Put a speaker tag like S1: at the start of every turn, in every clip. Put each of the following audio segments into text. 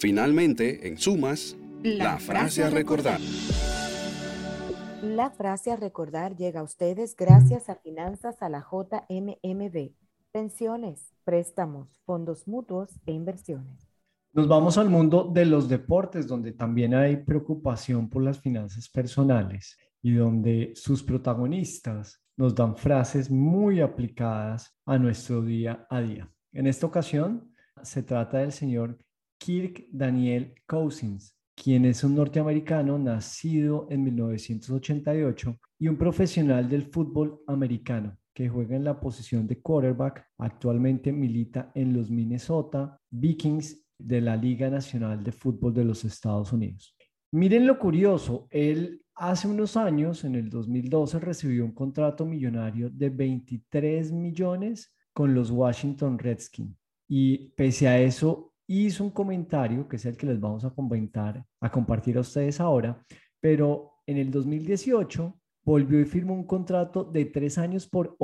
S1: Finalmente, en sumas, la frase a recordar.
S2: La frase a recordar llega a ustedes gracias a Finanzas a la JMMB, pensiones, préstamos, fondos mutuos e inversiones.
S3: Nos vamos al mundo de los deportes, donde también hay preocupación por las finanzas personales y donde sus protagonistas nos dan frases muy aplicadas a nuestro día a día. En esta ocasión se trata del señor Kirk Daniel Cousins, quien es un norteamericano nacido en 1988 y un profesional del fútbol americano que juega en la posición de quarterback. Actualmente milita en los Minnesota Vikings de la Liga Nacional de Fútbol de los Estados Unidos. Miren lo curioso, él hace unos años, en el 2012, recibió un contrato millonario de 23 millones con los Washington Redskins y pese a eso hizo un comentario que es el que les vamos a compartir a ustedes ahora, pero en el 2018 volvió y firmó un contrato de 3 años por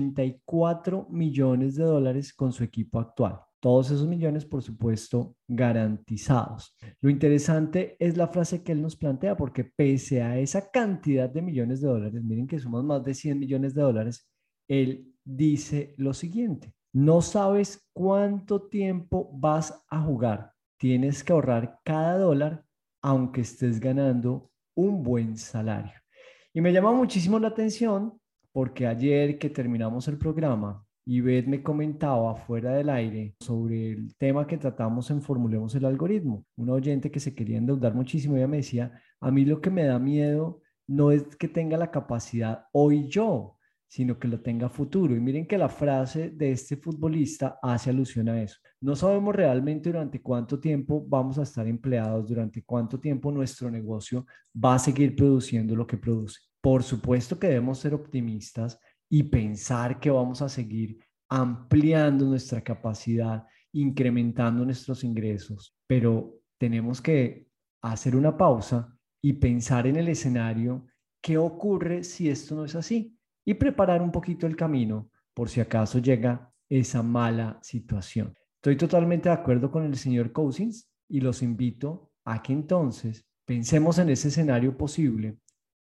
S3: 84 millones de dólares con su equipo actual. Todos esos millones, por supuesto, garantizados. Lo interesante es la frase que él nos plantea, porque pese a esa cantidad de millones de dólares, miren que somos más de 100 millones de dólares, él dice lo siguiente: no sabes cuánto tiempo vas a jugar. Tienes que ahorrar cada dólar, aunque estés ganando un buen salario. Y me llama muchísimo la atención porque ayer que terminamos el programa, Ivette me comentaba fuera del aire sobre el tema que tratamos en Formulemos el Algoritmo. Un oyente que se quería endeudar muchísimo, ella me decía, a mí lo que me da miedo no es que tenga la capacidad hoy yo, sino que lo tenga futuro. Y miren que la frase de este futbolista hace alusión a eso. No sabemos realmente durante cuánto tiempo vamos a estar empleados, durante cuánto tiempo nuestro negocio va a seguir produciendo lo que produce. Por supuesto que debemos ser optimistas y pensar que vamos a seguir ampliando nuestra capacidad, incrementando nuestros ingresos, pero tenemos que hacer una pausa y pensar en el escenario, ¿qué ocurre si esto no es así? Y preparar un poquito el camino por si acaso llega esa mala situación. Estoy totalmente de acuerdo con el señor Cousins y los invito a que entonces pensemos en ese escenario posible,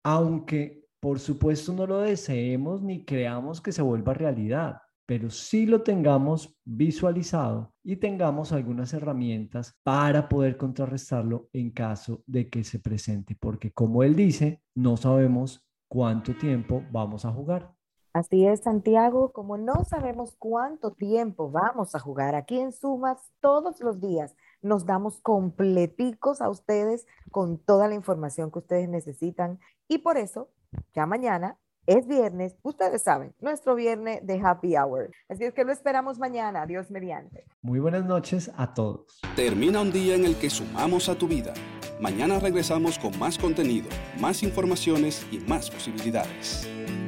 S3: aunque por supuesto no lo deseemos ni creamos que se vuelva realidad, pero sí lo tengamos visualizado y tengamos algunas herramientas para poder contrarrestarlo en caso de que se presente, porque como él dice, no sabemos cuánto tiempo vamos a jugar.
S2: Así es, Santiago, como no sabemos cuánto tiempo vamos a jugar aquí en Sumas, todos los días nos damos completicos a ustedes con toda la información que ustedes necesitan y por eso ya mañana es viernes, ustedes saben, nuestro viernes de Happy Hour. Así es que lo esperamos mañana, Dios mediante.
S3: Muy buenas noches a todos.
S1: Termina un día en el que sumamos a tu vida. Mañana regresamos con más contenido, más informaciones y más posibilidades.